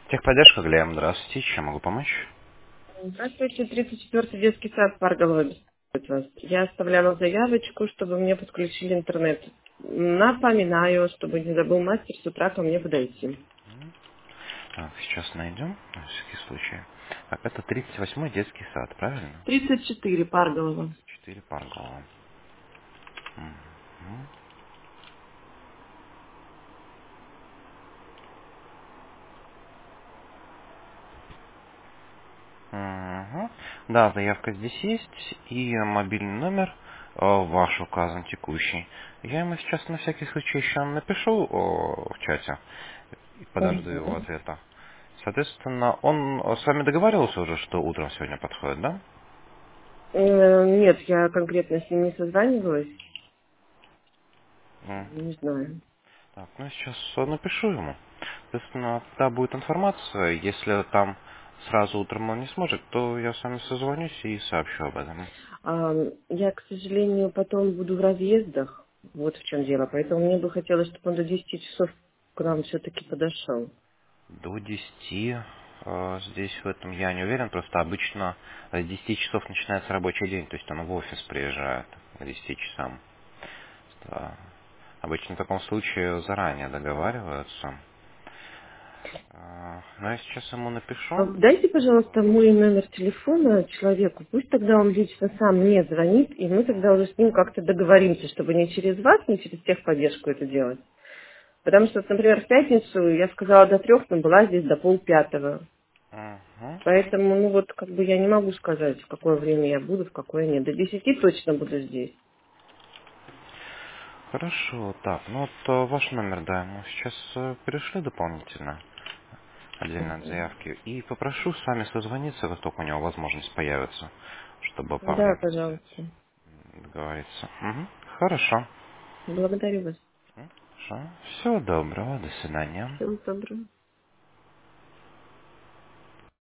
Техподдержка, Глеб, здравствуйте. Чем могу помочь? Здравствуйте, 34-й детский сад Парголова беспокоит вас. Я оставляла заявочку, чтобы мне подключили интернет. Напоминаю, чтобы не забыл мастер с утра ко мне подойти. Так, сейчас найдем, на всякий случай. Так, это 38-й детский сад, правильно? 34 Парголова. 4 Паргола. Мгм. Мгм. Да, заявка здесь есть, и мобильный номер ваш указан, текущий. Я ему сейчас на всякий случай еще напишу в чате и подожду его Мгм. ответа. Соответственно, он с вами договаривался уже, что утром сегодня подходит, да? Нет, я конкретно с ним не созванивалась. Не знаю. Так, ну я сейчас напишу ему. Соответственно, когда будет информация, если там сразу утром он не сможет, то я с вами созвонюсь и сообщу об этом. Я, к сожалению, потом буду в разъездах. Вот в чем дело. Поэтому мне бы хотелось, чтобы он до 10 часов к нам все-таки подошел. До 10 здесь в этом я не уверен, просто обычно с 10 часов начинается рабочий день, то есть он в офис приезжает к 10 часам. Да. Обычно в таком случае заранее договариваются. Но я сейчас ему напишу. Дайте, пожалуйста, мой номер телефона человеку. Пусть тогда он лично сам мне звонит, и мы тогда уже с ним как-то договоримся, чтобы не через вас, не через техподдержку это делать. Потому что, вот, например, в пятницу я сказала до 3, но была здесь до полпятого. Мгм. Поэтому, ну вот, как бы я не могу сказать, в какое время я буду, в какое нет. До 10 точно буду здесь. Хорошо, так, ну вот ваш номер, да, ему сейчас перешлю дополнительно, отдельно от заявки, и попрошу с вами созвониться, как только у него возможность появится, чтобы по Да, времени взять, пожалуйста. договориться. Мгм. Хорошо. Благодарю вас. Хорошо. Всего доброго, до свидания. Всего доброго.